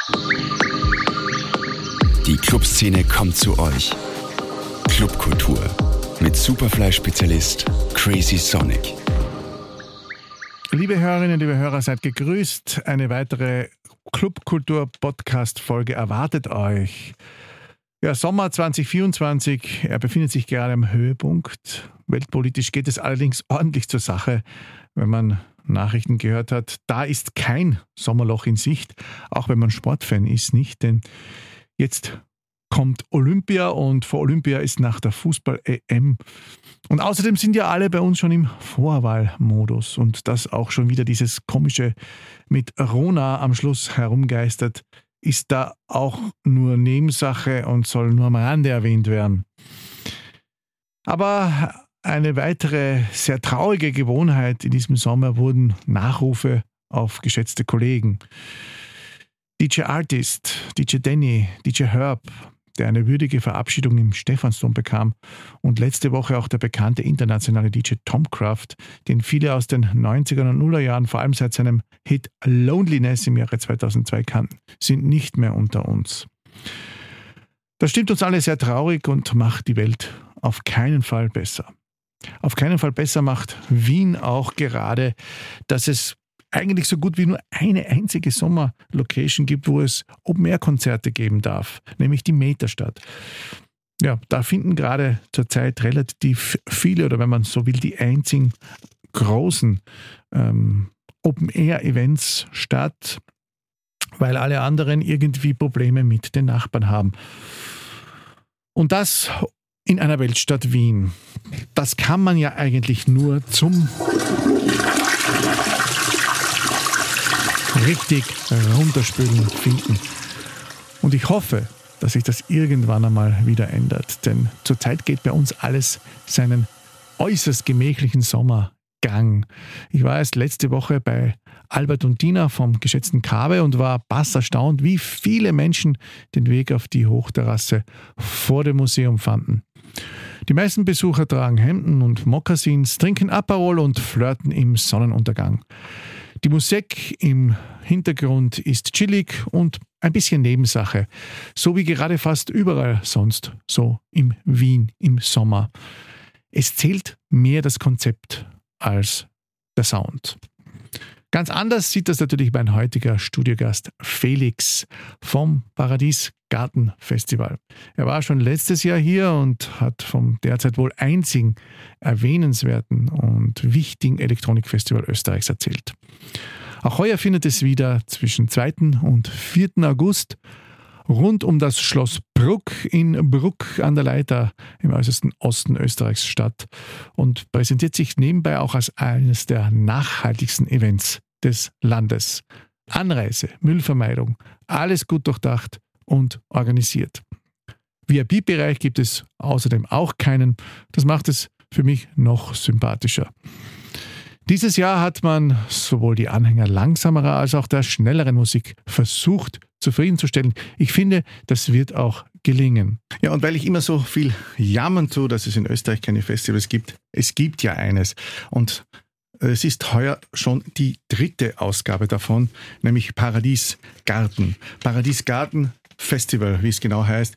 Die Clubszene kommt zu euch. Clubkultur mit Superfly-Spezialist Crazy Sonic. Liebe Hörerinnen, liebe Hörer, seid gegrüßt. Eine weitere Clubkultur-Podcast-Folge erwartet euch. Ja, Sommer 2024, er befindet sich gerade am Höhepunkt. Weltpolitisch geht es allerdings ordentlich zur Sache, wenn man Nachrichten gehört hat. Da ist kein Sommerloch in Sicht, auch wenn man Sportfan ist, nicht, denn jetzt kommt Olympia und vor Olympia ist nach der Fußball-EM. Und außerdem sind ja alle bei uns schon im Vorwahlmodus und dass auch schon wieder dieses komische mit Rona am Schluss herumgeistert, ist da auch nur Nebensache und soll nur am Rande erwähnt werden. Aber eine weitere sehr traurige Gewohnheit in diesem Sommer wurden Nachrufe auf geschätzte Kollegen. DJ Artist, DJ Danny, DJ Herb, der eine würdige Verabschiedung im Stephansdom bekam, und letzte Woche auch der bekannte internationale DJ Tom Kraft, den viele aus den 90er und Nullerjahren vor allem seit seinem Hit Loneliness im Jahre 2002 kannten, sind nicht mehr unter uns. Das stimmt uns alle sehr traurig und macht die Welt auf keinen Fall besser. Auf keinen Fall besser macht Wien auch gerade, dass es eigentlich so gut wie nur eine einzige Sommerlocation gibt, wo es Open-Air-Konzerte geben darf, nämlich die Meterstadt. Ja, da finden gerade zurzeit relativ viele, oder wenn man so will, die einzigen großen Open-Air-Events statt, weil alle anderen irgendwie Probleme mit den Nachbarn haben. Und das in einer Weltstadt Wien. Das kann man ja eigentlich nur zum richtig runterspülen finden. Und ich hoffe, dass sich das irgendwann einmal wieder ändert. Denn zurzeit geht bei uns alles seinen äußerst gemächlichen Sommergang. Ich war erst letzte Woche bei Albert und Dina vom geschätzten Kabe und war bass erstaunt, wie viele Menschen den Weg auf die Hochterrasse vor dem Museum fanden. Die meisten Besucher tragen Hemden und Mokassins, trinken Aperol und flirten im Sonnenuntergang. Die Musik im Hintergrund ist chillig und ein bisschen Nebensache, so wie gerade fast überall sonst, so im Wien im Sommer. Es zählt mehr das Konzept als der Sound. Ganz anders sieht das natürlich mein heutiger Studiogast Felix vom Paradies Garten Festival. Er war schon letztes Jahr hier und hat vom derzeit wohl einzigen erwähnenswerten und wichtigen Elektronikfestival Österreichs erzählt. Auch heuer findet es wieder zwischen 2. und 4. August rund um das Schloss Bruck in Bruck an der Leitha im äußersten Osten Österreichs statt und präsentiert sich nebenbei auch als eines der nachhaltigsten Events des Landes. Anreise, Müllvermeidung, alles gut durchdacht und organisiert. VIP-Bereich gibt es außerdem auch keinen. Das macht es für mich noch sympathischer. Dieses Jahr hat man sowohl die Anhänger langsamerer als auch der schnelleren Musik versucht zufriedenzustellen. Ich finde, das wird auch gelingen. Ja, und weil ich immer so viel jammern tue, dass es in Österreich keine Festivals gibt, es gibt ja eines. Und es ist heuer schon die 3. Ausgabe davon, nämlich Paradies Garten. Paradies Garten Festival, wie es genau heißt,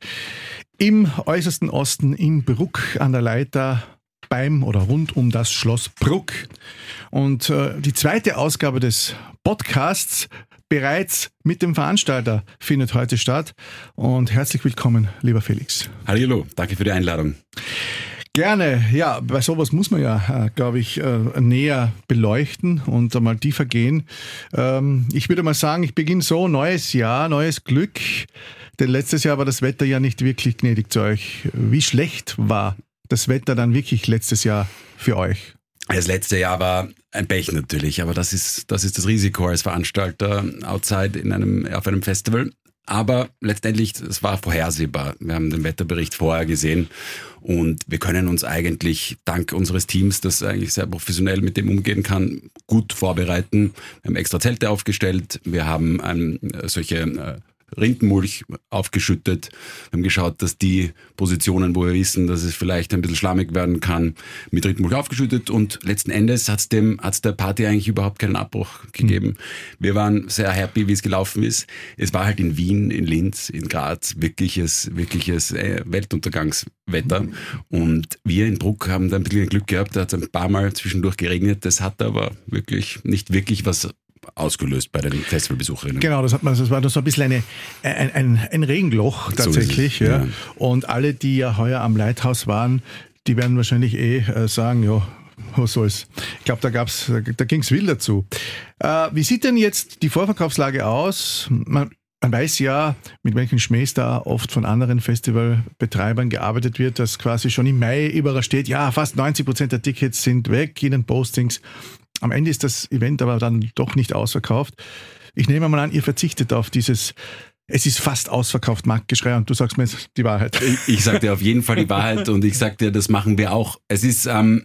im äußersten Osten in Bruck an der Leitha beim oder rund um das Schloss Bruck. Und die 2. Ausgabe des Podcasts bereits mit dem Veranstalter findet heute statt. Und herzlich willkommen, lieber Felix. Hallo, danke für die Einladung. Gerne, ja, bei sowas muss man ja, glaube ich, näher beleuchten und einmal tiefer gehen. Ich würde mal sagen, ich beginne so, neues Jahr, neues Glück, denn letztes Jahr war das Wetter ja nicht wirklich gnädig zu euch. Wie schlecht war das Wetter dann wirklich letztes Jahr für euch? Das letzte Jahr war ein Pech natürlich, aber das ist das Risiko als Veranstalter outside auf einem Festival. Aber letztendlich, es war vorhersehbar. Wir haben den Wetterbericht vorher gesehen und wir können uns eigentlich dank unseres Teams, das eigentlich sehr professionell mit dem umgehen kann, gut vorbereiten. Wir haben extra Zelte aufgestellt, wir haben solche Rindenmulch aufgeschüttet. Wir haben geschaut, dass die Positionen, wo wir wissen, dass es vielleicht ein bisschen schlammig werden kann, mit Rindenmulch aufgeschüttet und letzten Endes hat's der Party eigentlich überhaupt keinen Abbruch gegeben. Wir waren sehr happy, wie es gelaufen ist. Es war halt in Wien, in Linz, in Graz wirkliches Weltuntergangswetter und wir in Bruck haben da ein bisschen Glück gehabt, da hat es ein paar Mal zwischendurch geregnet, das hat aber nicht wirklich was ausgelöst bei den Festivalbesucherinnen. Genau, das war so ein bisschen ein Regenloch tatsächlich. So ist es, ja. Und alle, die ja heuer am Lighthouse waren, die werden wahrscheinlich sagen, ja, was soll's. Ich glaube, da ging's wild dazu. Wie sieht denn jetzt die Vorverkaufslage aus? Man weiß ja, mit welchen Schmähs da oft von anderen Festivalbetreibern gearbeitet wird, dass quasi schon im Mai überall steht, ja, fast 90% der Tickets sind weg in den Postings. Am Ende ist das Event aber dann doch nicht ausverkauft. Ich nehme mal an, ihr verzichtet auf dieses, es ist fast ausverkauft Marktgeschrei und du sagst mir jetzt die Wahrheit. Ich sag dir auf jeden Fall die Wahrheit und ich sag dir, das machen wir auch. Es ist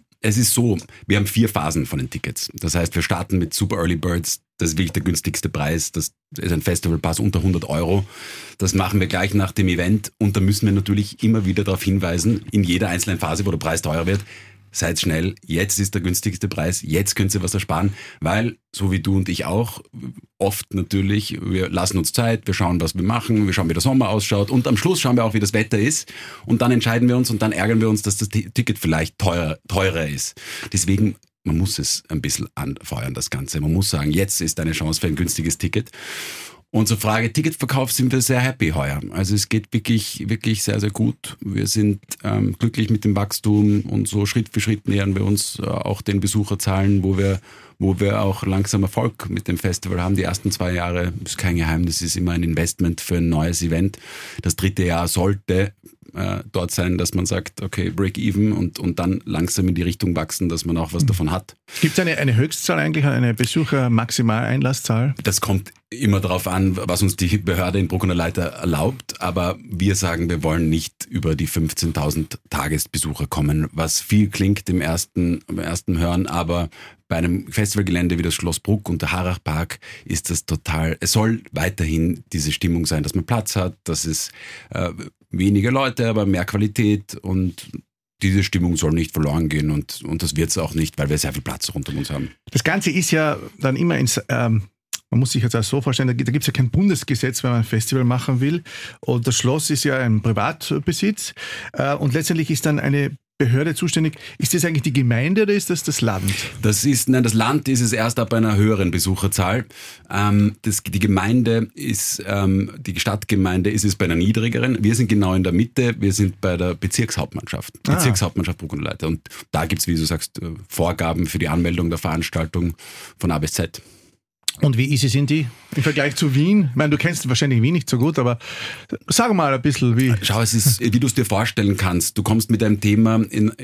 so, wir haben 4 Phasen von den Tickets. Das heißt, wir starten mit Super Early Birds, das ist wirklich der günstigste Preis, das ist ein Festivalpass unter 100 €. Das machen wir gleich nach dem Event und da müssen wir natürlich immer wieder darauf hinweisen, in jeder einzelnen Phase, wo der Preis teurer wird, seid schnell, jetzt ist der günstigste Preis, jetzt könnt ihr was ersparen, weil, so wie du und ich auch, oft natürlich, wir lassen uns Zeit, wir schauen, was wir machen, wir schauen, wie der Sommer ausschaut und am Schluss schauen wir auch, wie das Wetter ist und dann entscheiden wir uns und dann ärgern wir uns, dass das Ticket vielleicht teurer ist. Deswegen, man muss es ein bisschen anfeuern, das Ganze. Man muss sagen, jetzt ist eine Chance für ein günstiges Ticket. Und zur Frage Ticketverkauf sind wir sehr happy heuer. Also es geht wirklich, wirklich sehr, sehr gut. Wir sind glücklich mit dem Wachstum und so Schritt für Schritt nähern wir uns auch den Besucherzahlen, wo wir auch langsam Erfolg mit dem Festival haben. Die ersten 2 Jahre, ist kein Geheimnis, ist immer ein Investment für ein neues Event. Das 3. Jahr sollte dort sein, dass man sagt, okay, break even und dann langsam in die Richtung wachsen, dass man auch was davon hat. Gibt es eine Höchstzahl eigentlich, eine Besucher-Maximaleinlasszahl? Das kommt immer darauf an, was uns die Behörde in Bruck an der Leiter erlaubt, aber wir sagen, wir wollen nicht über die 15.000 Tagesbesucher kommen, was viel klingt im ersten Hören, aber bei einem Festivalgelände wie das Schloss Bruck und der Harrachpark ist das total, es soll weiterhin diese Stimmung sein, dass man Platz hat, dass es weniger Leute, aber mehr Qualität und diese Stimmung soll nicht verloren gehen und das wird es auch nicht, weil wir sehr viel Platz rund um uns haben. Das Ganze ist ja dann immer man muss sich jetzt auch so vorstellen, da gibt es ja kein Bundesgesetz, wenn man ein Festival machen will und das Schloss ist ja ein Privatbesitz und letztendlich ist dann eine Behörde zuständig. Ist das eigentlich die Gemeinde oder ist das Land? Das Land ist es erst ab einer höheren Besucherzahl. Die Gemeinde ist, die Stadtgemeinde ist es bei einer niedrigeren. Wir sind genau in der Mitte. Wir sind bei der Bezirkshauptmannschaft. Bezirkshauptmannschaft Bruck und Leiter. Und da gibt es, wie du sagst, Vorgaben für die Anmeldung der Veranstaltung von A bis Z. Und wie easy sind die im Vergleich zu Wien? Ich meine, du kennst wahrscheinlich Wien nicht so gut, aber sag mal ein bisschen, wie... Schau, es ist, wie du es dir vorstellen kannst. Du kommst mit einem Thema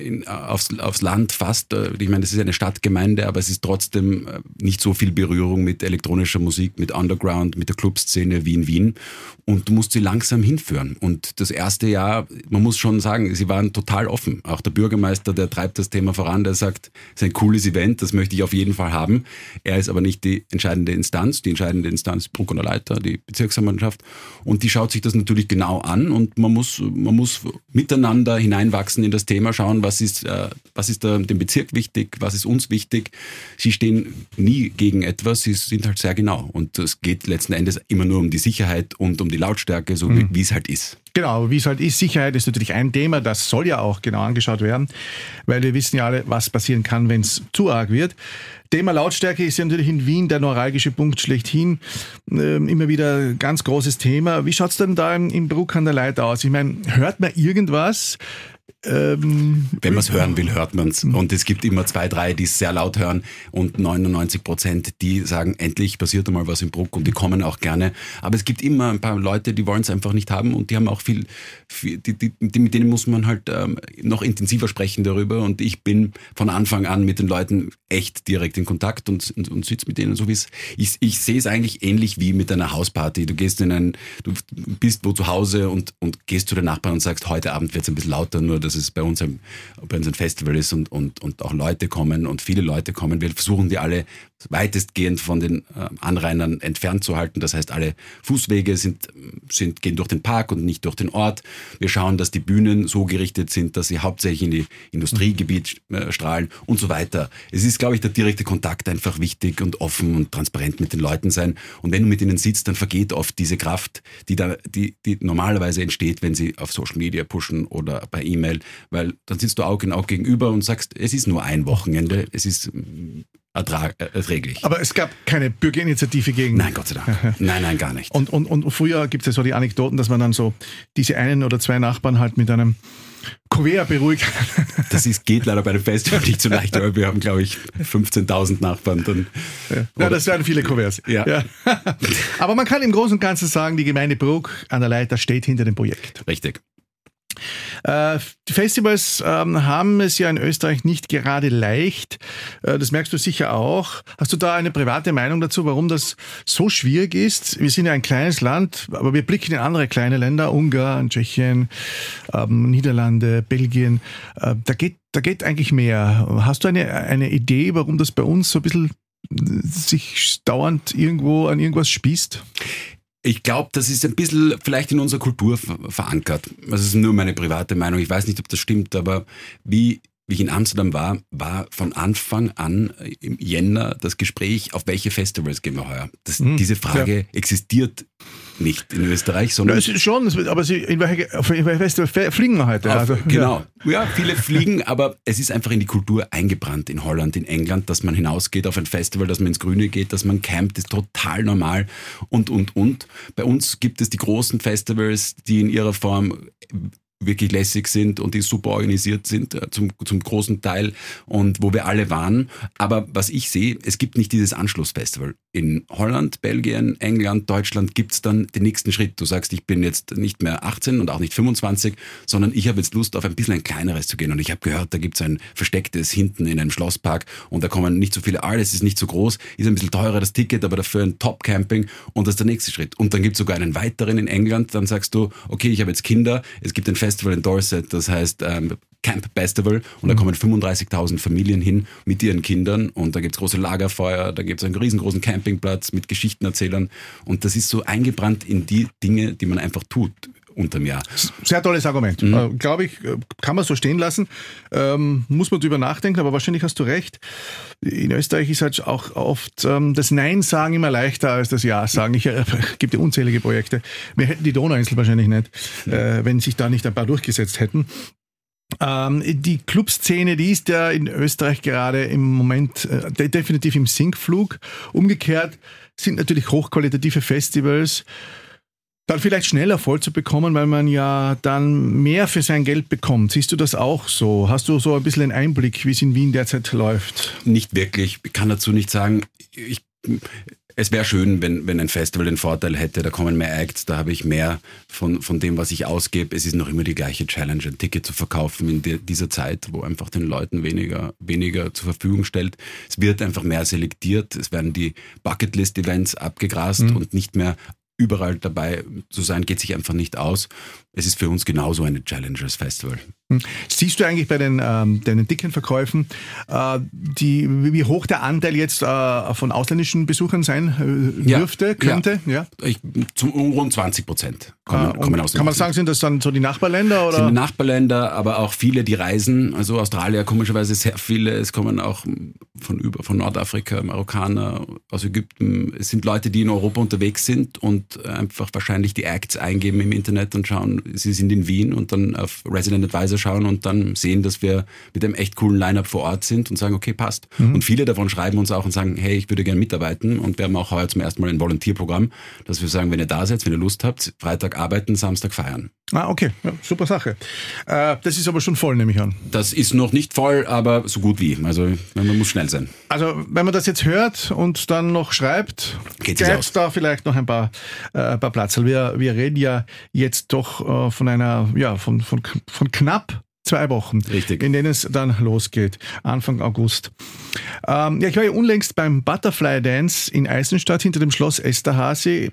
aufs Land fast. Ich meine, das ist eine Stadtgemeinde, aber es ist trotzdem nicht so viel Berührung mit elektronischer Musik, mit Underground, mit der Clubszene Wien. Und du musst sie langsam hinführen. Und das erste Jahr, man muss schon sagen, sie waren total offen. Auch der Bürgermeister, der treibt das Thema voran, der sagt, es ist ein cooles Event, das möchte ich auf jeden Fall haben. Er ist aber nicht die entscheidende Instanz. Die entscheidende Instanz ist Bruck an der Leiter, die Bezirkshauptmannschaft. Und die schaut sich das natürlich genau an und man muss miteinander hineinwachsen in das Thema, schauen, was ist dem Bezirk wichtig, was ist uns wichtig. Sie stehen nie gegen etwas, sie sind halt sehr genau. Und es geht letzten Endes immer nur um die Sicherheit und um die Lautstärke, so wie es halt ist. Genau, wie es halt ist. Sicherheit ist natürlich ein Thema, das soll ja auch genau angeschaut werden, weil wir wissen ja alle, was passieren kann, wenn es zu arg wird. Thema Lautstärke ist ja natürlich in Wien der neuralgische Punkt schlechthin. Immer wieder ganz großes Thema. Wie schaut es denn da im Bruck an der Leiter aus? Ich meine, hört man irgendwas? Wenn man es hören will, hört man es. Und es gibt immer 2, 3, die es sehr laut hören und 99%, die sagen, endlich passiert einmal was im Bruck und die kommen auch gerne. Aber es gibt immer ein paar Leute, die wollen es einfach nicht haben und die haben auch viel mit denen muss man halt noch intensiver sprechen darüber und ich bin von Anfang an mit den Leuten echt direkt in Kontakt und sitze mit denen so wie es, ich sehe es eigentlich ähnlich wie mit einer Hausparty. Du bist wo zu Hause und gehst zu den Nachbarn und sagst, heute Abend wird es ein bisschen lauter, nur dass es bei uns ein Festival ist und auch Leute kommen und viele Leute kommen. Wir versuchen die alle weitestgehend von den Anrainern entfernt zu halten. Das heißt, alle Fußwege gehen durch den Park und nicht durch den Ort. Wir schauen, dass die Bühnen so gerichtet sind, dass sie hauptsächlich in die Industriegebiet strahlen und so weiter. Es ist, glaube ich, der direkte Kontakt einfach wichtig und offen und transparent mit den Leuten sein. Und wenn du mit ihnen sitzt, dann vergeht oft diese Kraft, die normalerweise entsteht, wenn sie auf Social Media pushen oder bei E-Mail, weil dann sitzt du Auge in Auge gegenüber und sagst, es ist nur ein Wochenende, es ist erträglich. Aber es gab keine Bürgerinitiative gegen... Nein, Gott sei Dank. Nein, gar nicht. Und früher gibt es ja so die Anekdoten, dass man dann so diese einen oder zwei Nachbarn halt mit einem Kuvert beruhigt. Geht leider bei einem Festival nicht so leicht, aber wir haben, glaube ich, 15.000 Nachbarn. Dann, ja, das wären viele Kuverts. Ja. Aber man kann im Großen und Ganzen sagen, die Gemeinde Brugg an der Leiter steht hinter dem Projekt. Richtig. Die Festivals haben es ja in Österreich nicht gerade leicht. Das merkst du sicher auch. Hast du da eine private Meinung dazu, warum das so schwierig ist? Wir sind ja ein kleines Land, aber wir blicken in andere kleine Länder, Ungarn, Tschechien, Niederlande, Belgien. Da geht eigentlich mehr. Hast du eine Idee, warum das bei uns so ein bisschen sich dauernd irgendwo an irgendwas spießt? Ich glaube, das ist ein bisschen vielleicht in unserer Kultur verankert. Das ist nur meine private Meinung. Ich weiß nicht, ob das stimmt, aber wie ich in Amsterdam war von Anfang an im Jänner das Gespräch, auf welche Festivals gehen wir heuer. Diese Frage existiert nicht in Österreich, sondern... Ja, es ist schon, aber auf welche Festival fliegen wir heute? Genau. Ja, viele fliegen, aber es ist einfach in die Kultur eingebrannt in Holland, in England, dass man hinausgeht auf ein Festival, dass man ins Grüne geht, dass man campt, ist total normal und. Bei uns gibt es die großen Festivals, die in ihrer Form wirklich lässig sind und die super organisiert sind, zum großen Teil und wo wir alle waren. Aber was ich sehe, es gibt nicht dieses Anschlussfestival. In Holland, Belgien, England, Deutschland gibt es dann den nächsten Schritt. Du sagst, ich bin jetzt nicht mehr 18 und auch nicht 25, sondern ich habe jetzt Lust, auf ein bisschen ein kleineres zu gehen. Und ich habe gehört, da gibt es ein verstecktes hinten in einem Schlosspark und da kommen nicht so viele, alles ist nicht so groß, ist ein bisschen teurer das Ticket, aber dafür ein Top-Camping und das ist der nächste Schritt. Und dann gibt es sogar einen weiteren in England, dann sagst du, okay, ich habe jetzt Kinder, es gibt ein Festival in Dorset, das heißt Camp Festival und da kommen 35.000 Familien hin mit ihren Kindern und da gibt es große Lagerfeuer, da gibt es einen riesengroßen Campingplatz mit Geschichtenerzählern und das ist so eingebrannt in die Dinge, die man einfach tut unterm Jahr. Sehr tolles Argument. Glaube ich, kann man so stehen lassen. Muss man drüber nachdenken, aber wahrscheinlich hast du recht. In Österreich ist halt auch oft das Nein sagen immer leichter als das Ja sagen. Es gibt ja unzählige Projekte. Wir hätten die Donauinsel wahrscheinlich nicht, wenn sich da nicht ein paar durchgesetzt hätten. Die Clubszene, die ist ja in Österreich gerade im Moment definitiv im Sinkflug. Umgekehrt sind natürlich hochqualitative Festivals dann vielleicht schneller voll zu bekommen, weil man ja dann mehr für sein Geld bekommt. Siehst du das auch so? Hast du so ein bisschen einen Einblick, wie es in Wien derzeit läuft? Nicht wirklich. Ich kann dazu nicht sagen. Es wäre schön, wenn ein Festival den Vorteil hätte, da kommen mehr Acts, da habe ich mehr von dem, was ich ausgebe. Es ist noch immer die gleiche Challenge, ein Ticket zu verkaufen in dieser Zeit, wo einfach den Leuten weniger zur Verfügung stellt. Es wird einfach mehr selektiert, es werden die Bucketlist-Events abgegrast und nicht mehr überall dabei zu sein, geht sich einfach nicht aus. Es ist für uns genauso eine Challenge als Festival. Siehst du eigentlich bei deinen Tickenverkäufen, wie hoch der Anteil jetzt von ausländischen Besuchern sein könnte? Ja. Rund 20% kommen aus. Kann man sagen, sind das dann so die Nachbarländer? Oder? Sind die Nachbarländer, aber auch viele, die reisen. Also Australier, komischerweise sehr viele. Es kommen auch von Nordafrika, Marokkaner, aus Ägypten. Es sind Leute, die in Europa unterwegs sind und einfach wahrscheinlich die Acts eingeben im Internet und schauen, sie sind in Wien und dann auf Resident Advisor schauen und dann sehen, dass wir mit einem echt coolen Line-Up vor Ort sind und sagen, okay, passt. Und viele davon schreiben uns auch und sagen, hey, ich würde gerne mitarbeiten und wir haben auch heuer zum ersten Mal ein Volontierprogramm, dass wir sagen, wenn ihr da seid, wenn ihr Lust habt, Freitag arbeiten, Samstag feiern. Okay, ja, super Sache. Das ist aber schon voll, nehme ich an. Das ist noch nicht voll, aber so gut wie. Also man muss schnell sein. Also wenn man das jetzt hört und dann noch schreibt, gäbe es da vielleicht noch ein paar Platz. Wir reden ja jetzt doch von knapp 2 Wochen, Richtig. in denen es dann losgeht, Anfang August. Ich war ja unlängst beim Butterfly Dance in Eisenstadt hinter dem Schloss Esterházy.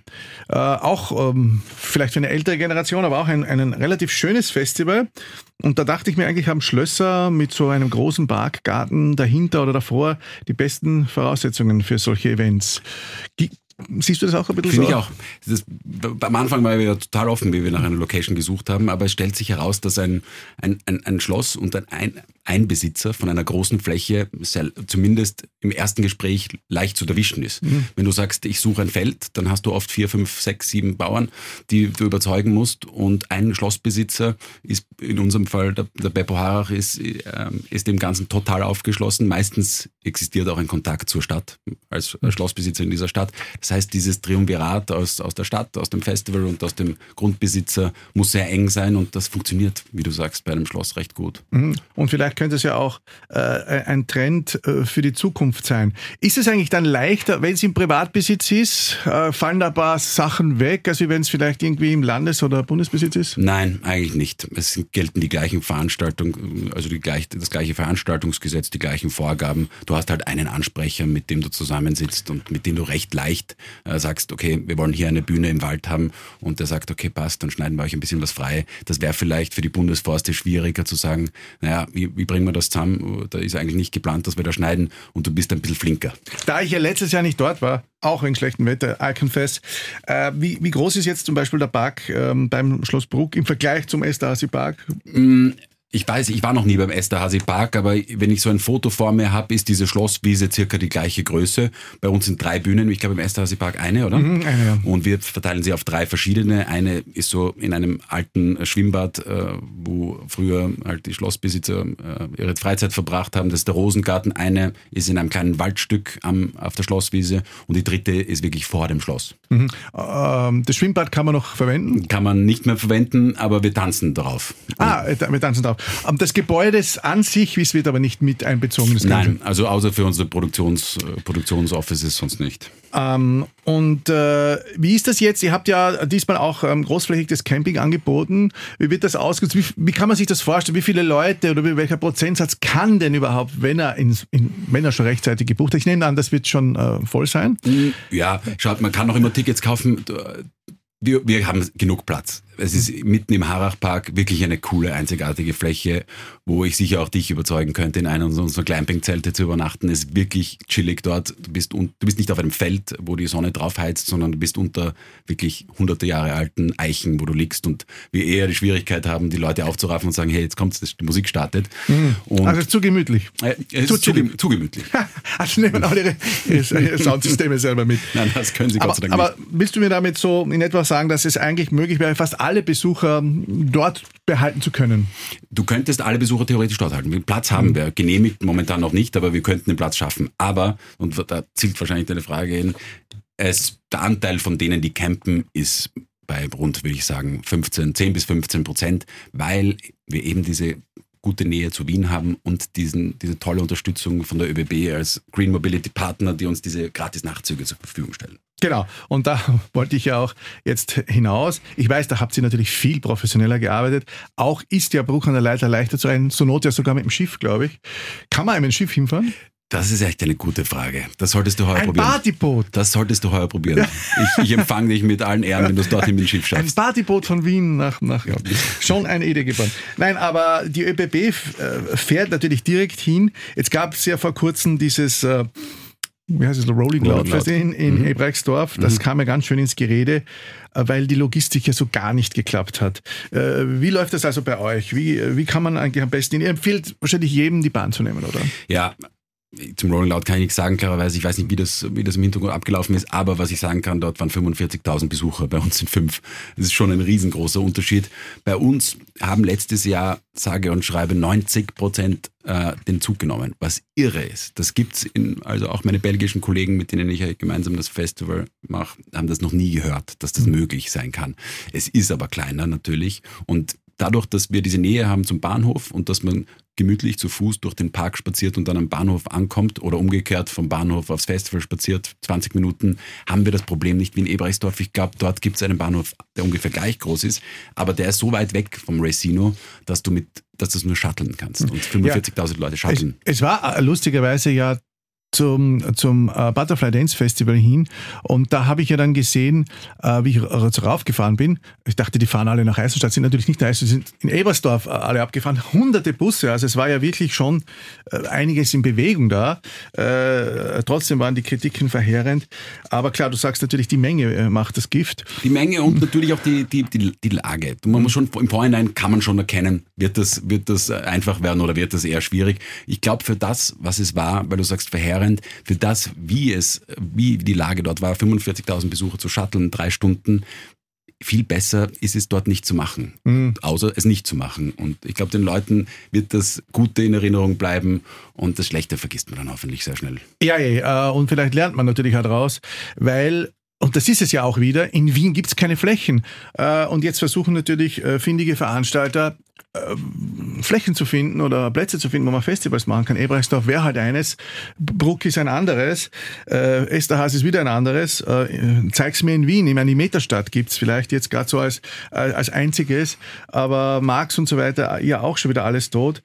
Auch vielleicht für eine ältere Generation, aber auch ein relativ schönes Festival. Und da dachte ich mir, eigentlich haben Schlösser mit so einem großen Parkgarten dahinter oder davor die besten Voraussetzungen für solche Events. Siehst du das auch ein bisschen Finde so? ich auch. Am Anfang war ich ja total offen, wie wir nach einer Location gesucht haben, aber es stellt sich heraus, dass ein Schloss und ein Besitzer von einer großen Fläche zumindest im ersten Gespräch leicht zu erwischen ist. Wenn du sagst, ich suche ein Feld, dann hast du oft 4, 5, 6, 7 Bauern, die du überzeugen musst, und ein Schlossbesitzer ist in unserem Fall, der Beppo Harrach, ist dem Ganzen total aufgeschlossen. Meistens existiert auch ein Kontakt zur Stadt als Schlossbesitzer in dieser Stadt. Das heißt, dieses Triumvirat aus der Stadt, aus dem Festival und aus dem Grundbesitzer muss sehr eng sein, und das funktioniert, wie du sagst, bei einem Schloss recht gut. Und vielleicht könnte es ja auch ein Trend für die Zukunft sein. Ist es eigentlich dann leichter, wenn es im Privatbesitz ist? Fallen da ein paar Sachen weg, als wenn es vielleicht irgendwie im Landes- oder Bundesbesitz ist? Nein, eigentlich nicht. Es gelten die gleichen Veranstaltungen, also das gleiche Veranstaltungsgesetz, die gleichen Vorgaben. Du hast halt einen Ansprecher, mit dem du zusammensitzt und mit dem du recht leicht sagst, okay, wir wollen hier eine Bühne im Wald haben, und der sagt, okay, passt, dann schneiden wir euch ein bisschen was frei. Das wäre vielleicht für die Bundesforste schwieriger zu sagen, naja, wie bringen wir das zusammen? Da ist eigentlich nicht geplant, dass wir da schneiden, und du bist ein bisschen flinker. Da ich ja letztes Jahr nicht dort war, auch wegen schlechtem Wetter, I confess, wie groß ist jetzt zum Beispiel der Park beim Schloss Bruck im Vergleich zum Esterházy Park? Ich weiß, ich war noch nie beim Esterházy Park, aber wenn ich so ein Foto vor mir habe, ist diese Schlosswiese circa die gleiche Größe. Bei uns sind 3 Bühnen, ich glaube im Esterházy Park eine, oder? Eine, ja. Und wir verteilen sie auf 3 verschiedene. Eine ist so in einem alten Schwimmbad, wo früher halt die Schlossbesitzer ihre Freizeit verbracht haben. Das ist der Rosengarten. Eine ist in einem kleinen Waldstück auf der Schlosswiese, und die 3. ist wirklich vor dem Schloss. Das Schwimmbad kann man noch verwenden? Kann man nicht mehr verwenden, aber wir tanzen darauf. Wir tanzen drauf. Das Gebäude an sich wird aber nicht mit einbezogen. Das Nein, also außer für unsere Produktionsoffices sonst nicht. Wie ist das jetzt? Ihr habt ja diesmal auch großflächiges Camping angeboten. Wie wird das ausgenutzt? Wie kann man sich das vorstellen? Wie viele Leute oder welcher Prozentsatz kann denn überhaupt, wenn er schon rechtzeitig gebucht hat? Ich nehme an, das wird schon voll sein. Ja, schaut, man kann noch immer Tickets kaufen. Wir haben genug Platz. Es ist mitten im Harrachpark wirklich eine coole, einzigartige Fläche, wo ich sicher auch dich überzeugen könnte, in einem unserer Glamping-Zelte zu übernachten. Es ist wirklich chillig dort. Du bist nicht auf einem Feld, wo die Sonne drauf heizt, sondern du bist unter wirklich hunderte Jahre alten Eichen, wo du liegst, und wir eher die Schwierigkeit haben, die Leute aufzuraffen und sagen, hey, jetzt kommt's, die Musik startet. Und also zu gemütlich. Es ist zu gemütlich. Also nehmen auch ihre Soundsysteme selber mit. Nein, das können sie Gott sei Dank nicht. Aber willst du mir damit so in etwa sagen, dass es eigentlich möglich wäre, fast alle Besucher dort behalten zu können? Du könntest alle Besucher theoretisch dort halten. Platz haben wir, genehmigt momentan noch nicht, aber wir könnten den Platz schaffen. Aber, und da zielt wahrscheinlich deine Frage hin, der Anteil von denen, die campen, ist bei rund, würde ich sagen, 10 bis 15%, weil wir eben diese gute Nähe zu Wien haben und diese tolle Unterstützung von der ÖBB als Green Mobility Partner, die uns diese gratis Nachtzüge zur Verfügung stellen. Genau, und da wollte ich ja auch jetzt hinaus. Ich weiß, da habt ihr natürlich viel professioneller gearbeitet. Auch ist ja Bruck an der Leiter leichter zu reisen, zur Not ja sogar mit dem Schiff, glaube ich. Kann man mit dem Schiff hinfahren? Das ist echt eine gute Frage. Das solltest du heuer probieren. Ein Partyboot. Das solltest du heuer probieren. Ich empfange dich mit allen Ehren, wenn du es dorthin mit dem Schiff schaffst. Ein Partyboot von Wien nach ja. Schon eine Idee geboren. Nein, aber die ÖBB fährt natürlich direkt hin. Jetzt gab es ja vor kurzem dieses wie heißt es, Rolling Loud Fest in Ebrechtsdorf. Das kam ja ganz schön ins Gerede, weil die Logistik ja so gar nicht geklappt hat. Wie läuft das also bei euch? Wie kann man eigentlich am besten, ihr empfiehlt wahrscheinlich jedem die Bahn zu nehmen, oder? Ja, zum Rolling Loud kann ich nichts sagen, klarerweise. Ich weiß nicht, wie das im Hintergrund abgelaufen ist, aber was ich sagen kann, dort waren 45.000 Besucher, bei uns sind 5. Das ist schon ein riesengroßer Unterschied. Bei uns haben letztes Jahr, sage und schreibe, 90% den Zug genommen, was irre ist. Das gibt's also auch meine belgischen Kollegen, mit denen ich gemeinsam das Festival mache, haben das noch nie gehört, dass das möglich sein kann. Es ist aber kleiner natürlich, und dadurch, dass wir diese Nähe haben zum Bahnhof und dass man gemütlich zu Fuß durch den Park spaziert und dann am Bahnhof ankommt oder umgekehrt vom Bahnhof aufs Festival spaziert, 20 Minuten, haben wir das Problem nicht wie in Eberechtsdorf. Ich glaube, dort gibt es einen Bahnhof, der ungefähr gleich groß ist, aber der ist so weit weg vom Racino, dass du das nur shutteln kannst und 45.000 Leute shutteln. Es war lustigerweise ja zum Butterfly Dance Festival hin und da habe ich ja dann gesehen, wie ich raufgefahren bin. Ich dachte, die fahren alle nach Eisenstadt, sind natürlich nicht nach Eisenstadt, sind in Ebersdorf alle abgefahren. Hunderte Busse, also es war ja wirklich schon einiges in Bewegung da. Trotzdem waren die Kritiken verheerend. Aber klar, du sagst natürlich, die Menge macht das Gift. Die Menge und natürlich auch die Lage. Man muss schon im Vorhinein kann man schon erkennen, wird das einfach werden oder wird das eher schwierig. Ich glaube, für das, was es war, weil du sagst verheerend, für das, wie die Lage dort war, 45.000 Besucher zu shutteln, 3 Stunden, viel besser ist es dort nicht zu machen, außer es nicht zu machen. Und ich glaube, den Leuten wird das Gute in Erinnerung bleiben und das Schlechte vergisst man dann hoffentlich sehr schnell. Ja, und vielleicht lernt man natürlich auch daraus, weil, und das ist es ja auch wieder, in Wien gibt es keine Flächen. Und jetzt versuchen natürlich findige Veranstalter, Flächen zu finden oder Plätze zu finden, wo man Festivals machen kann. Eberechtsdorf wäre halt eines, Bruck ist ein anderes, Esterházy ist wieder ein anderes. Zeig's mir in Wien. Ich meine, die Meterstadt gibt's vielleicht jetzt gerade so als einziges, aber Marx und so weiter, ja auch schon wieder alles tot.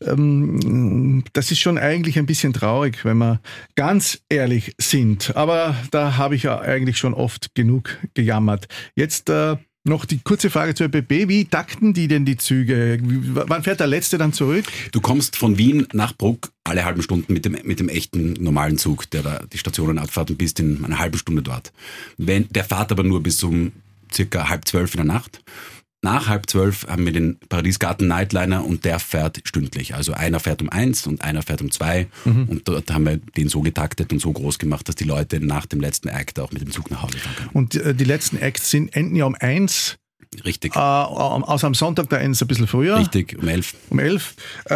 Das ist schon eigentlich ein bisschen traurig, wenn wir ganz ehrlich sind. Aber da habe ich ja eigentlich schon oft genug gejammert. Jetzt noch die kurze Frage zur ÖBB. Wie takten die denn die Züge? Wann fährt der Letzte dann zurück? Du kommst von Wien nach Bruck alle halben Stunden mit dem echten normalen Zug, der da die Stationen abfährt und bist in einer halben Stunde dort. Der fährt aber nur bis um circa 11:30 in der Nacht. Nach 11:30 haben wir den Paradiesgarten Nightliner und der fährt stündlich. Also einer fährt um 1 und einer fährt um 2. Und dort haben wir den so getaktet und so groß gemacht, dass die Leute nach dem letzten Act auch mit dem Zug nach Hause fahren können. Und die letzten Acts enden ja um 1. Richtig. Außer am Sonntag, da enden es ein bisschen früher. Richtig, um 11. Um 11.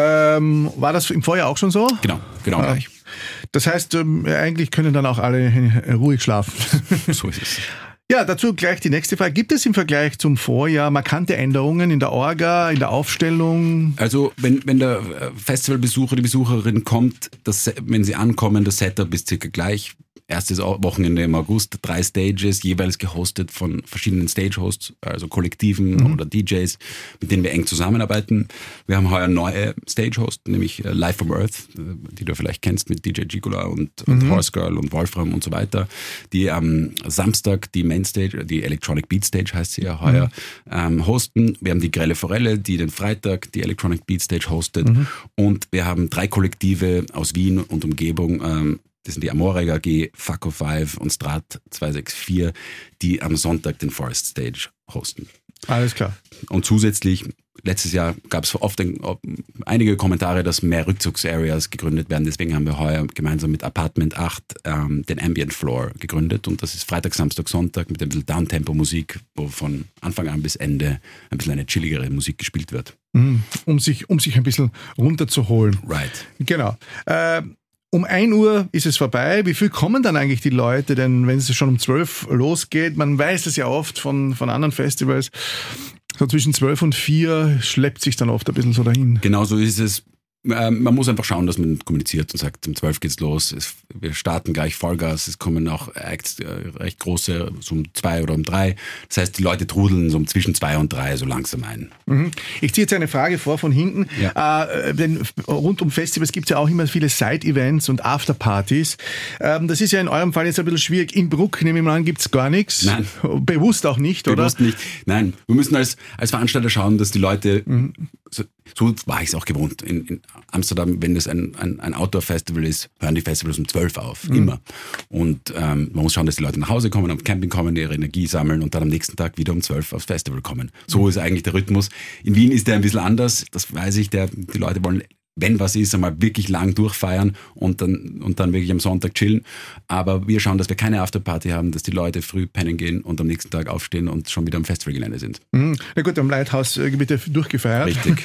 War das im Vorjahr auch schon so? Genau gleich. Das heißt, eigentlich können dann auch alle ruhig schlafen. So ist es. Ja, dazu gleich die nächste Frage. Gibt es im Vergleich zum Vorjahr markante Änderungen in der Orga, in der Aufstellung? Also wenn der Festivalbesucher, die Besucherin kommt, wenn sie ankommen, das Setup ist circa gleich. Erstes Wochenende im August, 3 Stages, jeweils gehostet von verschiedenen Stage-Hosts, also Kollektiven oder DJs, mit denen wir eng zusammenarbeiten. Wir haben heuer neue Stage-Hosts, nämlich Live from Earth, die du vielleicht kennst mit DJ Gigola und Horse Girl und Wolfram und so weiter, die am Samstag die Mainstage, die Electronic Beat Stage heißt sie ja heuer, hosten. Wir haben die Grelle Forelle, die den Freitag die Electronic Beat Stage hostet. Und wir haben 3 Kollektive aus Wien und Umgebung, das sind die Amore AG, Faco 5 und Strat 264, die am Sonntag den Forest Stage hosten. Alles klar. Und zusätzlich, letztes Jahr gab es oft einige Kommentare, dass mehr Rückzugsareas gegründet werden. Deswegen haben wir heuer gemeinsam mit Apartment 8 den Ambient Floor gegründet. Und das ist Freitag, Samstag, Sonntag mit ein bisschen Downtempo-Musik, wo von Anfang an bis Ende ein bisschen eine chilligere Musik gespielt wird. Um sich ein bisschen runterzuholen. Right. Genau. Um 1 Uhr ist es vorbei. Wie viel kommen dann eigentlich die Leute? Denn wenn es schon um 12 losgeht, man weiß es ja oft von anderen Festivals, so zwischen 12 und 4 schleppt sich dann oft ein bisschen so dahin. Genau so ist es. Man muss einfach schauen, dass man kommuniziert und sagt, um 12 geht's los, wir starten gleich Vollgas, es kommen auch Acts, recht große, so um 2 oder um 3. Das heißt, die Leute trudeln so zwischen 2 und 3 so langsam ein. Ich ziehe jetzt eine Frage vor von hinten. Ja. Denn rund um Festivals gibt es ja auch immer viele Side-Events und Afterpartys. Das ist ja in eurem Fall jetzt ein bisschen schwierig. In Bruck, nehme ich mal an, gibt es gar nichts. Nein. Bewusst auch nicht, oder? Bewusst nicht. Nein, wir müssen als Veranstalter schauen, dass die Leute, so war ich es auch gewohnt, in Amsterdam, wenn es ein Outdoor-Festival ist, hören die Festivals um 12 auf, immer. Und man muss schauen, dass die Leute nach Hause kommen, am Camping kommen, ihre Energie sammeln und dann am nächsten Tag wieder um 12 aufs Festival kommen. So ist eigentlich der Rhythmus. In Wien ist der ein bisschen anders, das weiß ich, die Leute wollen, wenn was ist, einmal wirklich lang durchfeiern und dann wirklich am Sonntag chillen. Aber wir schauen, dass wir keine Afterparty haben, dass die Leute früh pennen gehen und am nächsten Tag aufstehen und schon wieder am Festivalgelände sind. Na gut, am Lighthouse-Gebiet durchgefeiert. Richtig.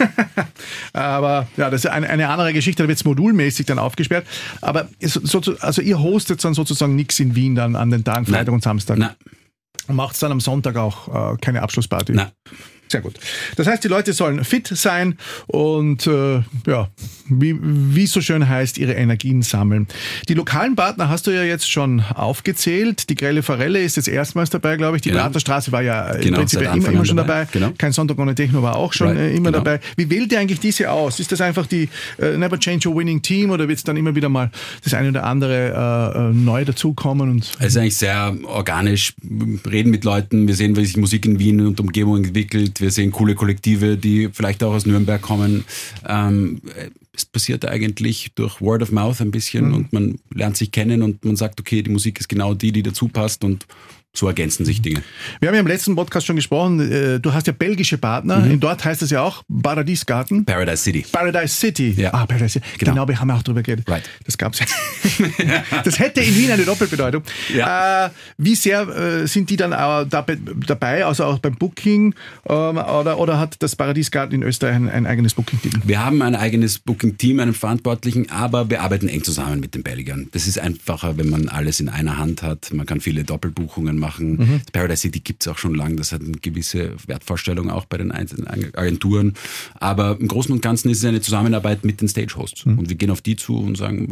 Aber ja, das ist eine andere Geschichte, da wird es modulmäßig dann aufgesperrt. Aber also ihr hostet dann sozusagen nichts in Wien dann an den Tagen Freitag und Samstag? Nein. Und macht es dann am Sonntag auch keine Abschlussparty? Nein. Sehr gut. Das heißt, die Leute sollen fit sein und wie es so schön heißt, ihre Energien sammeln. Die lokalen Partner hast du ja jetzt schon aufgezählt. Die Grelle Forelle ist jetzt erstmals dabei, glaube ich. Die Praterstraße war ja im Prinzip immer schon dabei. Genau. Kein Sonntag ohne Techno war auch schon immer dabei. Wie wählt ihr eigentlich diese aus? Ist das einfach die Never Change Your Winning Team oder wird es dann immer wieder mal das eine oder andere neu dazukommen? Es ist eigentlich sehr organisch. Wir reden mit Leuten, wir sehen, wie sich Musik in Wien und Umgebung entwickelt. Wir sehen coole Kollektive, die vielleicht auch aus Nürnberg kommen. Es passiert eigentlich durch Word of Mouth ein bisschen und man lernt sich kennen und man sagt, okay, die Musik ist genau die dazu passt und so ergänzen sich Dinge. Wir haben ja im letzten Podcast schon gesprochen, du hast ja belgische Partner, dort heißt es ja auch Paradiesgarten. Paradise City. Paradise City. Ja. Paradise City. Genau, wir haben auch drüber geredet. Right. Das gab's ja. Das hätte in Wien eine Doppelbedeutung. Ja. Wie sehr sind die dann dabei, also auch beim Booking, oder hat das Paradiesgarten in Österreich ein eigenes Booking-Team? Wir haben ein eigenes Booking-Team, einen Verantwortlichen, aber wir arbeiten eng zusammen mit den Belgiern. Das ist einfacher, wenn man alles in einer Hand hat. Man kann viele Doppelbuchungen machen. Paradise City gibt es auch schon lange, das hat eine gewisse Wertvorstellung auch bei den einzelnen Agenturen. Aber im Großen und Ganzen ist es eine Zusammenarbeit mit den Stagehosts. Und wir gehen auf die zu und sagen,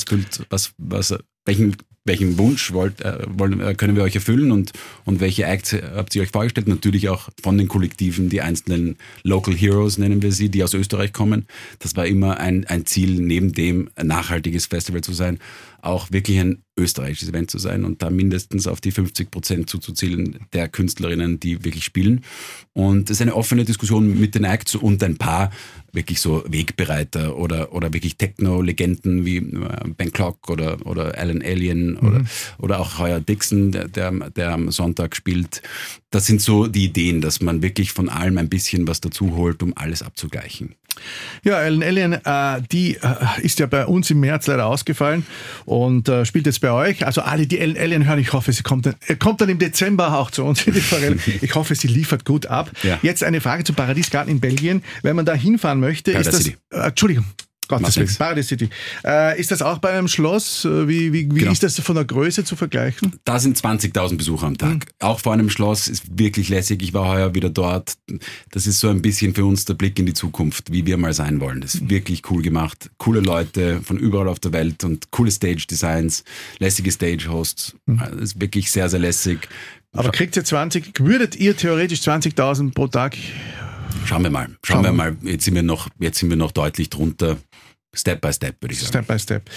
welchen Wunsch können wir euch erfüllen und welche Acts habt ihr euch vorgestellt? Natürlich auch von den Kollektiven, die einzelnen Local Heroes nennen wir sie, die aus Österreich kommen. Das war immer ein Ziel, neben dem ein nachhaltiges Festival zu sein, auch wirklich ein österreichisches Event zu sein und da mindestens auf die 50% zuzuzählen der Künstlerinnen, die wirklich spielen. Und es ist eine offene Diskussion mit den Acts und ein paar wirklich so Wegbereiter oder wirklich Techno-Legenden wie Ben Clock oder Alan Alien oder auch heuer Dixon, der am Sonntag spielt. Das sind so die Ideen, dass man wirklich von allem ein bisschen was dazu holt, um alles abzugleichen. Ja, Alan Alien, die ist ja bei uns im März leider ausgefallen und spielt jetzt bei euch. Also alle, die Alan Alien hören, ich hoffe, sie kommt dann im Dezember auch zu uns in die Forelle. Ich hoffe, sie liefert gut ab. Ja. Jetzt eine Frage zu Paradiesgarten in Belgien. Wenn man da hinfahren möchte, Paradise ist das... City. Entschuldigung. Gottes Willen, Paradise City. Ist das auch bei einem Schloss? Wie genau. Ist das von der Größe zu vergleichen? Da sind 20.000 Besucher am Tag. Auch vor einem Schloss ist wirklich lässig. Ich war heuer wieder dort. Das ist so ein bisschen für uns der Blick in die Zukunft, wie wir mal sein wollen. Das ist wirklich cool gemacht. Coole Leute von überall auf der Welt und coole Stage-Designs, lässige Stage-Hosts. Das ist wirklich sehr, sehr lässig. Aber würdet ihr theoretisch 20.000 pro Tag? Schauen wir mal. Jetzt sind wir noch deutlich drunter. Step by Step, würde ich sagen. Step by Step.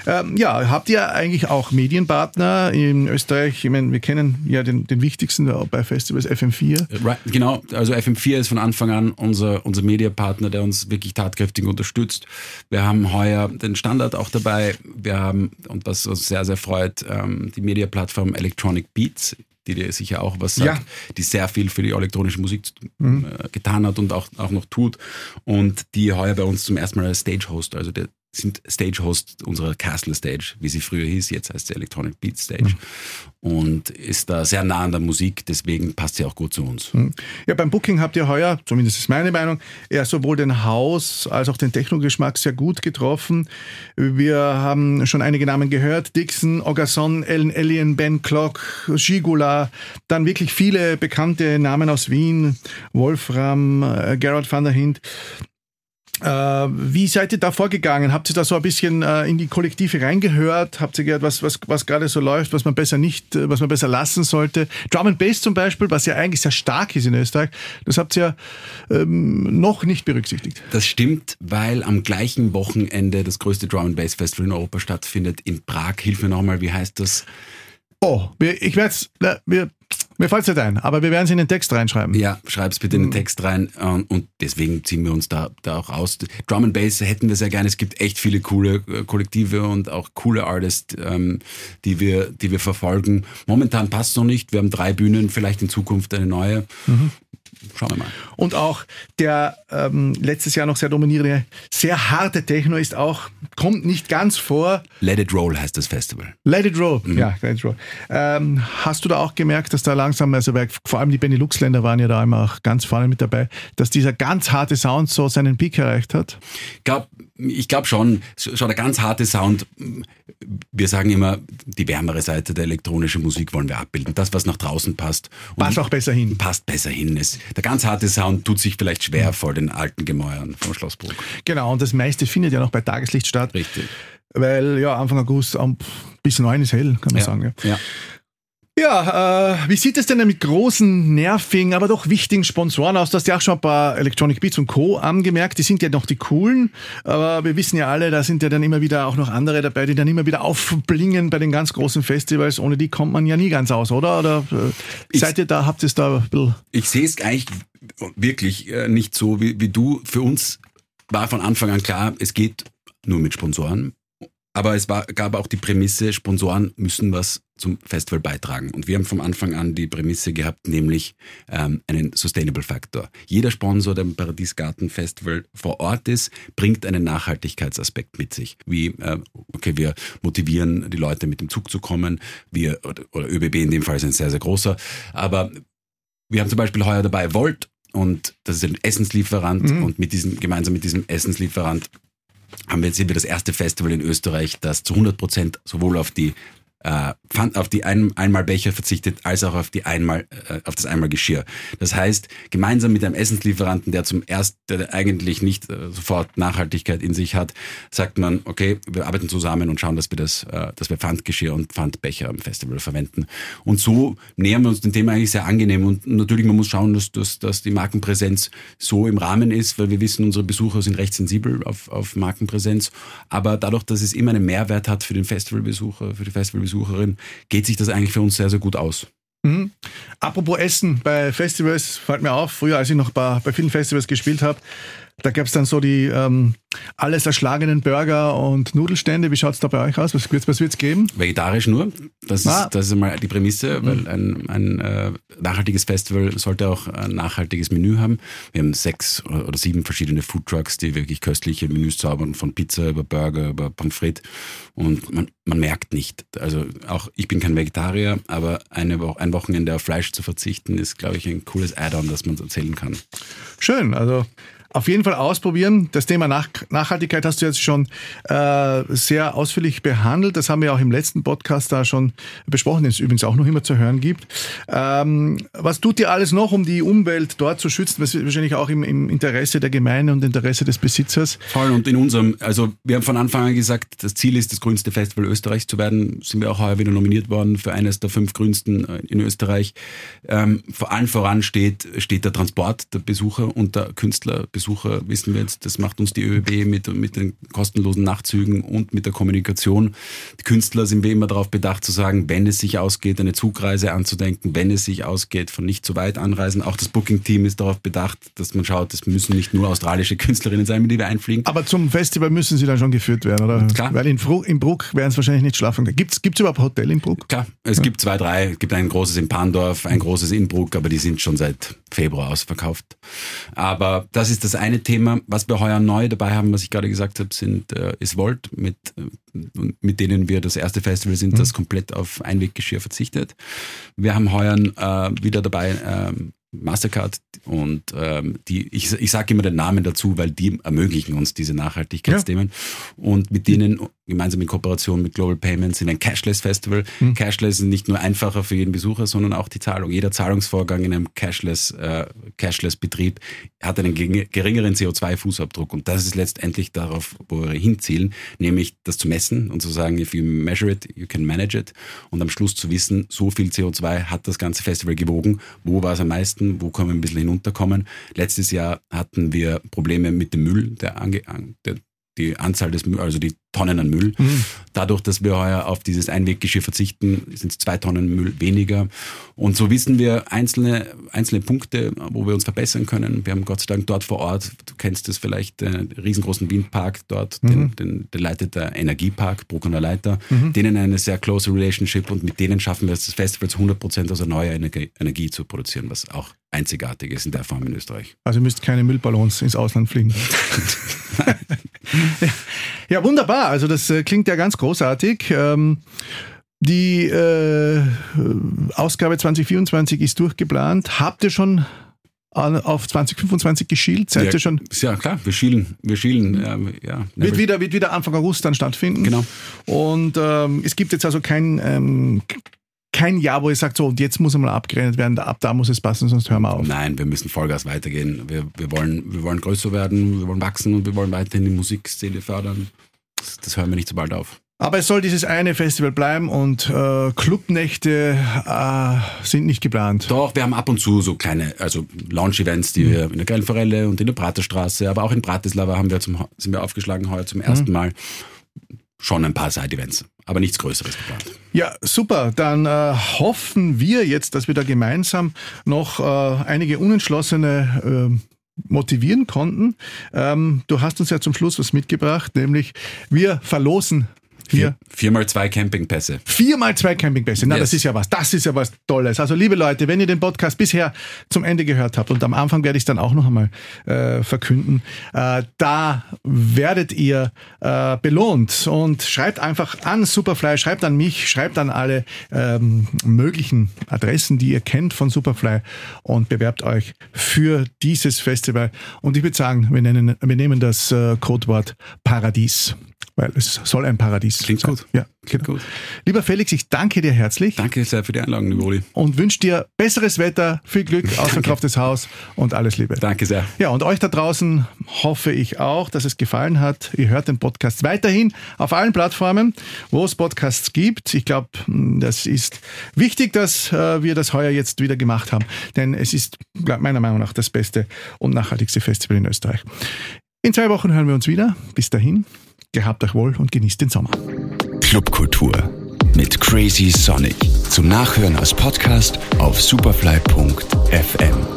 Habt ihr eigentlich auch Medienpartner in Österreich? Ich meine, wir kennen ja den wichtigsten bei Festivals, FM4. Right, genau, also FM4 ist von Anfang an unser Mediapartner, der uns wirklich tatkräftig unterstützt. Wir haben heuer den Standard auch dabei. Wir haben, und was uns sehr, sehr freut, die Mediaplattform Electronic Beats, die dir sicher auch was sagt, die sehr viel für die elektronische Musik getan hat und auch noch tut und die heuer bei uns zum ersten Mal als Stage-Host, also der sind Stage-Host unserer Castle Stage, wie sie früher hieß, jetzt heißt sie Electronic Beat Stage und ist da sehr nah an der Musik, deswegen passt sie auch gut zu uns. Ja, beim Booking habt ihr heuer, zumindest ist meine Meinung, sowohl den House- als auch den Techno-Geschmack sehr gut getroffen. Wir haben schon einige Namen gehört, Dixon, Ogason, Alan Alien, Ben Clock, Gigula, dann wirklich viele bekannte Namen aus Wien, Wolfram, Gerard van der Hint. Wie seid ihr da vorgegangen? Habt ihr da so ein bisschen in die Kollektive reingehört? Habt ihr gehört, was gerade so läuft, was man besser lassen sollte? Drum and Bass zum Beispiel, was ja eigentlich sehr stark ist in Österreich, das habt ihr noch nicht berücksichtigt. Das stimmt, weil am gleichen Wochenende das größte Drum and Bass Festival in Europa stattfindet, in Prag. Hilf mir nochmal, wie heißt das? Mir fällt es nicht ein, aber wir werden es in den Text reinschreiben. Ja, schreib's bitte in den Text rein und deswegen ziehen wir uns da auch raus. Drum and Bass hätten wir sehr gerne. Es gibt echt viele coole Kollektive und auch coole Artists, die wir verfolgen. Momentan passt es noch nicht. Wir haben 3 Bühnen, vielleicht in Zukunft eine neue. Schauen wir mal. Und auch der letztes Jahr noch sehr dominierende, sehr harte Techno kommt nicht ganz vor. Let It Roll heißt das Festival. Let It Roll, ja, Let It Roll. Hast du da auch gemerkt, dass da langsam, also vor allem die Benelux-Länder waren ja da immer auch ganz vorne mit dabei, dass dieser ganz harte Sound so seinen Peak erreicht hat? Ich glaube, ich glaube schon, der ganz harte Sound, wir sagen immer, die wärmere Seite der elektronischen Musik wollen wir abbilden. Das, was nach draußen passt. Passt auch besser hin. Passt besser hin. Der ganz harte Sound tut sich vielleicht schwer vor den alten Gemäuern vom Schlossburg. Genau, und das meiste findet ja noch bei Tageslicht statt. Richtig. Weil ja, Anfang August bis 9 ist hell, kann man sagen. Ja. Ja, wie sieht es denn mit großen, nervigen, aber doch wichtigen Sponsoren aus? Du hast ja auch schon ein paar Electronic Beats und Co. angemerkt, die sind ja noch die coolen, aber wir wissen ja alle, da sind ja dann immer wieder auch noch andere dabei, die dann immer wieder aufblingen bei den ganz großen Festivals. Ohne die kommt man ja nie ganz aus, oder? Oder seid ihr da, habt ihr es da ein bisschen... Ich sehe es eigentlich wirklich nicht so wie du. Für uns war von Anfang an klar, es geht nur mit Sponsoren. Aber es gab auch die Prämisse, Sponsoren müssen was zum Festival beitragen. Und wir haben von Anfang an die Prämisse gehabt, nämlich einen Sustainable Factor. Jeder Sponsor, der im Paradiesgarten Festival vor Ort ist, bringt einen Nachhaltigkeitsaspekt mit sich. Wie, wir motivieren die Leute, mit dem Zug zu kommen. Oder ÖBB in dem Fall ist ein sehr, sehr großer. Aber wir haben zum Beispiel heuer dabei Volt. Und das ist ein Essenslieferant. Und gemeinsam mit diesem Essenslieferant sind wir das erste Festival in Österreich, das zu 100% sowohl auf die Einmalbecher verzichtet, als auch auf das Einmalgeschirr. Das heißt, gemeinsam mit einem Essenslieferanten, der eigentlich nicht sofort Nachhaltigkeit in sich hat, sagt man, okay, wir arbeiten zusammen und schauen, dass wir Pfandgeschirr und Pfandbecher am Festival verwenden. Und so nähern wir uns dem Thema eigentlich sehr angenehm. Und natürlich, man muss schauen, dass die Markenpräsenz so im Rahmen ist, weil wir wissen, unsere Besucher sind recht sensibel auf Markenpräsenz. Aber dadurch, dass es immer einen Mehrwert hat für den Festivalbesucher, für die Festivalbesucherin, geht sich das eigentlich für uns sehr, sehr gut aus. Mhm. Apropos Essen, bei Festivals fällt mir auf, früher als ich noch bei vielen Festivals gespielt habe, da gab es dann so die alles erschlagenen Burger und Nudelstände. Wie schaut es da bei euch aus? Was wird es geben? Vegetarisch nur. Das ist einmal die Prämisse, weil ein nachhaltiges Festival sollte auch ein nachhaltiges Menü haben. Wir haben 6 oder 7 verschiedene Foodtrucks, die wirklich köstliche Menüs zaubern, von Pizza über Burger, über Pommes frites. Und man merkt nicht, also auch ich bin kein Vegetarier, aber ein Wochenende auf Fleisch zu verzichten, ist, glaube ich, ein cooles Add-on, das man erzählen kann. Schön, also auf jeden Fall ausprobieren. Das Thema Nachhaltigkeit hast du jetzt schon sehr ausführlich behandelt. Das haben wir auch im letzten Podcast da schon besprochen, den es übrigens auch noch immer zu hören gibt. Was tut ihr alles noch, um die Umwelt dort zu schützen? Das ist wahrscheinlich auch im Interesse der Gemeinde und Interesse des Besitzers. Voll, und wir haben von Anfang an gesagt, das Ziel ist, das grünste Festival Österreichs zu werden. Sind wir auch heuer wieder nominiert worden für eines der 5 grünsten in Österreich. Vor allem voran steht der Transport der Besucher und der Künstlerbesucher, wissen wir jetzt, das macht uns die ÖBB mit den kostenlosen Nachtzügen und mit der Kommunikation. Die Künstler sind wir immer darauf bedacht zu sagen, wenn es sich ausgeht, eine Zugreise anzudenken, wenn es sich ausgeht, von nicht zu weit anreisen. Auch das Booking-Team ist darauf bedacht, dass man schaut, es müssen nicht nur australische Künstlerinnen sein, mit die wir einfliegen. Aber zum Festival müssen sie dann schon geführt werden, oder? Klar. Weil in Bruck werden es wahrscheinlich nicht schlafen. Gibt's überhaupt Hotel in Bruck? Klar, es gibt 2, 3. Es gibt ein großes in Pandorf, ein großes in Bruck, aber die sind schon seit Februar ausverkauft. Aber das ist das eine Thema. Was wir heuer neu dabei haben, was ich gerade gesagt habe, ist Volt, mit denen wir das erste Festival sind, das komplett auf Einweggeschirr verzichtet. Wir haben heuer wieder dabei Mastercard und ich sage immer den Namen dazu, weil die ermöglichen uns diese Nachhaltigkeitsthemen. Ja. Und mit denen gemeinsam in Kooperation mit Global Payments in ein Cashless-Festival. Cashless ist nicht nur einfacher für jeden Besucher, sondern auch die Zahlung. Jeder Zahlungsvorgang in einem Cashless-Betrieb hat einen geringeren CO2-Fußabdruck. Und das ist letztendlich darauf, wo wir hinzielen, nämlich das zu messen und zu sagen, if you measure it, you can manage it. Und am Schluss zu wissen, so viel CO2 hat das ganze Festival gewogen. Wo war es am meisten? Wo können wir ein bisschen hinunterkommen? Letztes Jahr hatten wir Probleme mit dem Müll, die Anzahl des Müll, also die Tonnen an Müll. Dadurch, dass wir heuer auf dieses Einweggeschirr verzichten, sind es 2 Tonnen Müll weniger. Und so wissen wir einzelne Punkte, wo wir uns verbessern können. Wir haben Gott sei Dank dort vor Ort, du kennst das vielleicht, den riesengroßen Windpark dort, den leitet der Energiepark, Bruckener Leiter, denen eine sehr close Relationship und mit denen schaffen wir es, das Festival zu 100% aus erneuerbarer Energie zu produzieren, was auch einzigartig ist in der Form in Österreich. Also ihr müsst keine Müllballons ins Ausland fliegen. Ja, wunderbar. Also das klingt ja ganz großartig. Die Ausgabe 2024 ist durchgeplant. Habt ihr schon auf 2025 geschielt? Seid ihr schon? Ja, klar, wir schielen. Wird wieder Anfang August dann stattfinden. Genau. Und es gibt jetzt also kein Jahr, wo ihr sagt, so, und jetzt muss einmal abgerendet werden, ab da muss es passen, sonst hören wir auf. Nein, wir müssen Vollgas weitergehen. Wir wollen größer werden, wir wollen wachsen und wir wollen weiterhin die Musikszene fördern. Das hören wir nicht so bald auf. Aber es soll dieses eine Festival bleiben und Clubnächte sind nicht geplant. Doch, wir haben ab und zu so kleine, also Lounge-Events, die wir in der Grellforelle und in der Praterstraße, aber auch in Bratislava sind wir aufgeschlagen heuer zum ersten Mal. Schon ein paar Side-Events, aber nichts Größeres geplant. Ja, super. Dann hoffen wir jetzt, dass wir da gemeinsam noch einige Unentschlossene motivieren konnten. Du hast uns ja zum Schluss was mitgebracht, nämlich wir verlosen hier 4x2 Campingpässe. 4x2 Campingpässe. Na, yes. Das ist ja was Tolles. Also liebe Leute, wenn ihr den Podcast bisher zum Ende gehört habt und am Anfang werde ich es dann auch noch einmal verkünden, da werdet ihr belohnt und schreibt einfach an Superfly, schreibt an mich, schreibt an alle möglichen Adressen, die ihr kennt von Superfly und bewerbt euch für dieses Festival. Und ich würde sagen, wir nehmen das Codewort Paradies. Weil es soll ein Paradies sein. Klingt gut. Ja, klingt gut. Lieber Felix, ich danke dir herzlich. Danke sehr für die Einladung, lieber Uli. Und wünsche dir besseres Wetter, viel Glück, ausverkauftes Haus und alles Liebe. Danke sehr. Ja, und euch da draußen hoffe ich auch, dass es gefallen hat. Ihr hört den Podcast weiterhin auf allen Plattformen, wo es Podcasts gibt. Ich glaube, das ist wichtig, dass wir das heuer jetzt wieder gemacht haben, denn es ist meiner Meinung nach das beste und nachhaltigste Festival in Österreich. In 2 Wochen hören wir uns wieder. Bis dahin. Gehabt euch wohl und genießt den Sommer. Clubkultur mit Crazy Sonic. Zum Nachhören als Podcast auf superfly.fm.